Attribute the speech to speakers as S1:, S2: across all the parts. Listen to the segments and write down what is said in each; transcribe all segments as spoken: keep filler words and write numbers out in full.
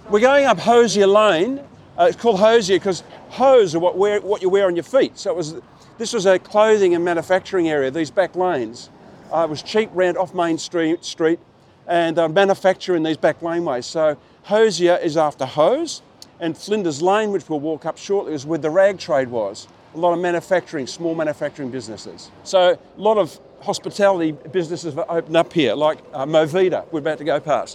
S1: We're going up Hosier Lane. Uh, it's called Hosier because hose are what, wear, what you wear on your feet. So it was, this was a clothing and manufacturing area, these back lanes. Uh, it was cheap rent off Main Street, street and uh, manufacture in these back laneways. So Hosier is after hose, and Flinders Lane, which we'll walk up shortly, is where the rag trade was. A lot of manufacturing, small manufacturing businesses. So a lot of hospitality businesses have opened up here, like uh, Movida, we're about to go past.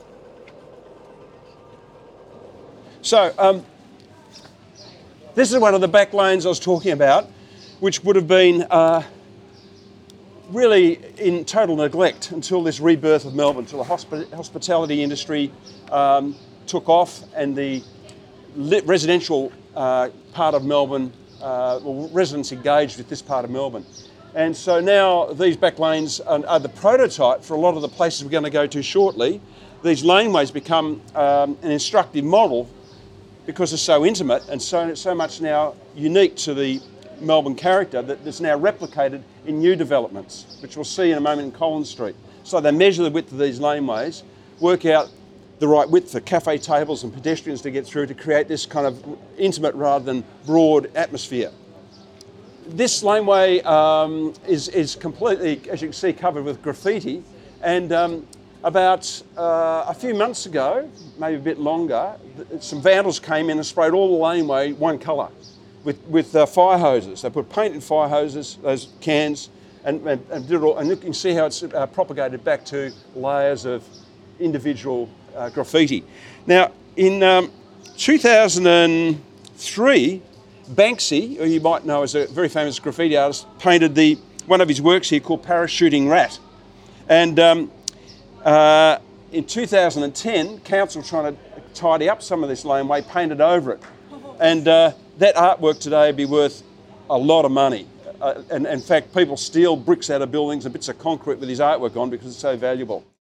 S1: So um, this is one of the back lanes I was talking about, which would have been uh, really in total neglect until this rebirth of Melbourne, until the hosp- hospitality industry um, took off and the lit residential uh, part of Melbourne, uh, well, residents engaged with this part of Melbourne. And so now these back lanes are, are the prototype for a lot of the places we're going to go to shortly. These laneways become um, an instructive model because they're so intimate and so, so much now unique to the Melbourne character that it's now replicated in new developments, which we'll see in a moment in Collins Street. So they measure the width of these laneways, work out the right width for cafe tables and pedestrians to get through to create this kind of intimate rather than broad atmosphere. This laneway um, is, is completely, as you can see, covered with graffiti, and um, about uh, a few months ago, maybe a bit longer, some vandals came in and sprayed all the laneway one colour with, with uh, fire hoses. They put paint in fire hoses, those cans, and, and, and did it all, and you can see how it's uh, propagated back to layers of individual uh, graffiti. Now, in um, two thousand three, Banksy, who you might know as a very famous graffiti artist, painted the one of his works here called Parachuting Rat. And um, uh, in two thousand ten, council trying to tidy up some of this laneway, painted over it. And uh, that artwork today would be worth a lot of money. Uh, and in fact, people steal bricks out of buildings and bits of concrete with his artwork on because it's so valuable.